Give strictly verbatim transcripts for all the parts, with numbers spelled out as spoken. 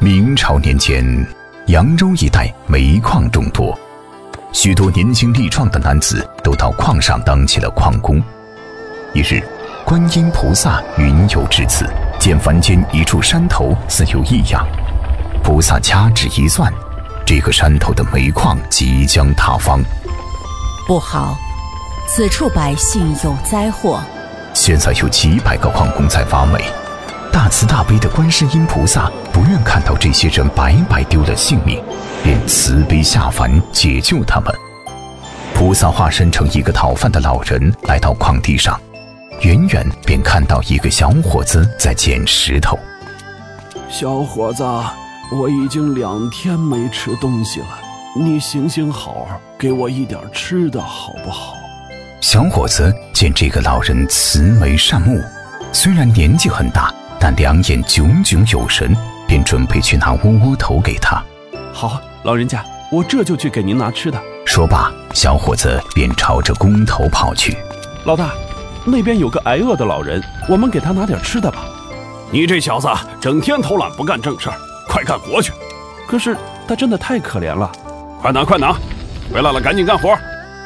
明朝年间，扬州一带煤矿众多，许多年轻力壮的男子都到矿上当起了矿工。一日，观音菩萨云游至此，见凡间一处山头似有异样，菩萨掐指一算，这个山头的煤矿即将塌方。 不好，此处百姓有灾祸。 现在有几百个矿工在挖煤，大慈大悲的观世音菩萨不愿看到这些人白白丢了性命，便慈悲下凡解救他们。菩萨化身成一个讨饭的老人，来到矿地上，远远便看到一个小伙子在捡石头。 小伙子，我已经两天没吃东西了，你行行好，给我一点吃的好不好？ 小伙子见这个老人慈眉善目，虽然年纪很大，但两眼炯炯有神，便准备去拿窝窝头给他。 好，老人家，我这就去给您拿吃的。 说罢，小伙子便朝着工头跑去。 老大，那边有个挨饿的老人，我们给他拿点吃的吧。你这小子整天偷懒不干正事儿，快干活去。可是他真的太可怜了。快拿快拿，回来了赶紧干活。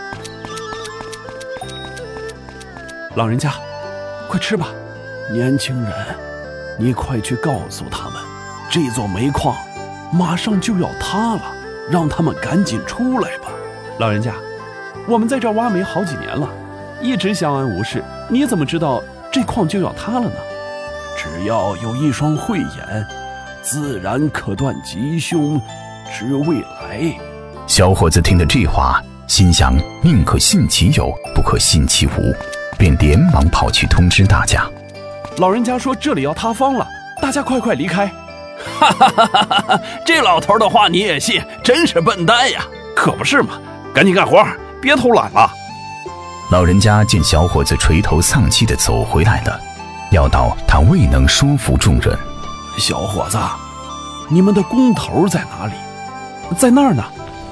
老人家，快吃吧。年轻人，你快去告诉他们，这座煤矿马上就要塌了，让他们赶紧出来吧。老人家，我们在这挖煤好几年了，一直相安无事，你怎么知道这矿就要塌了呢？只要有一双慧眼，自然可断吉凶，知未来。 小伙子听了这话，心想宁可信其有，不可信其无，便连忙跑去通知大家。 老人家说这里要塌方了，大家快快离开。哈哈哈哈哈！这老头的话你也信，真是笨蛋呀！可不是嘛，赶紧干活，别偷懒了。 老人家见小伙子垂头丧气地走回来了，料到他未能说服众人。 小伙子，你们的工头在哪里？在那儿呢。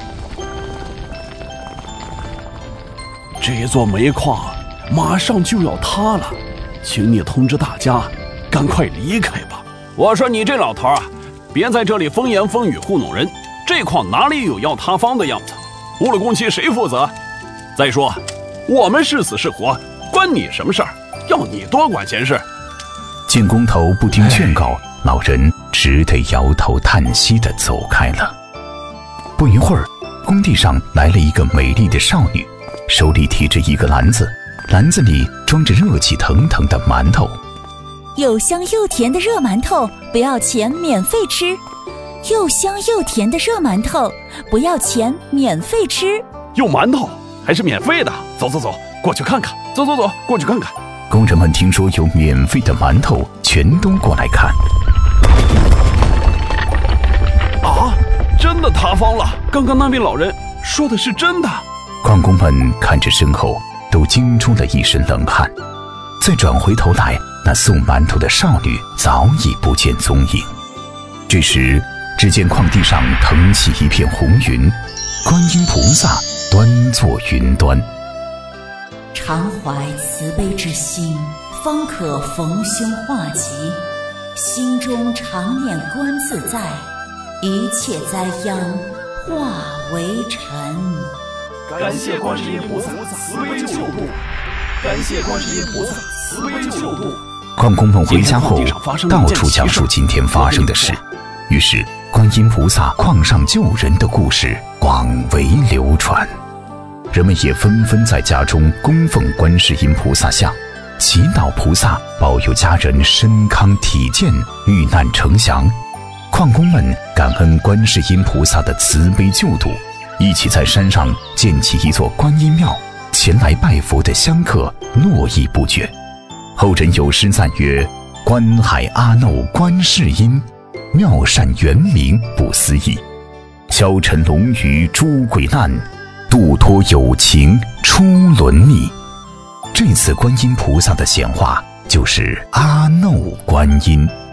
这座煤矿马上就要塌了，请你通知大家赶快离开吧。我说你这老头啊，别在这里风言风语糊弄人，这矿哪里有要塌方的样子？误了工期谁负责？再说我们是死是活关你什么事儿？要你多管闲事。 见工头不听劝告，老人只得摇头叹息地走开了。不一会儿，工地上来了一个美丽的少女，手里提着一个篮子，篮子里装着热气腾腾的馒头。 又香又甜的热馒头，不要钱，免费吃。又香又甜的热馒头，不要钱，免费吃。 有馒头还是免费的？走走走，过去看看。走走走，过去看看。 工人们听说有免费的馒头，全都过来看。 啊，真的塌方了！刚刚那位老人说的是真的。 矿工们看着身后，都惊出了一身冷汗。再转回头来，那送馒头的少女早已不见踪影。这时，只见矿地上腾起一片红云，观音菩萨端坐云端。 常怀慈悲之心，方可逢凶化吉。心中常念观自在，一切灾殃化为尘。 感谢观世音菩萨慈悲救度，感谢观世音菩萨慈悲救度。 矿工们回家后，到处讲述今天发生的事，于是观音菩萨矿上救人的故事广为流传。人们也纷纷在家中供奉观世音菩萨像，祈祷菩萨保佑家人身康体健，遇难成祥。矿工们感恩观世音菩萨的慈悲救度，一起在山上建起一座观音庙，前来拜佛的香客络绎不绝。后人有诗赞曰：观海阿耨观世音，妙善圆明不思议，消沉龙鱼诸鬼难，度脱有情出轮逆。这次观音菩萨的显化就是阿耨观音。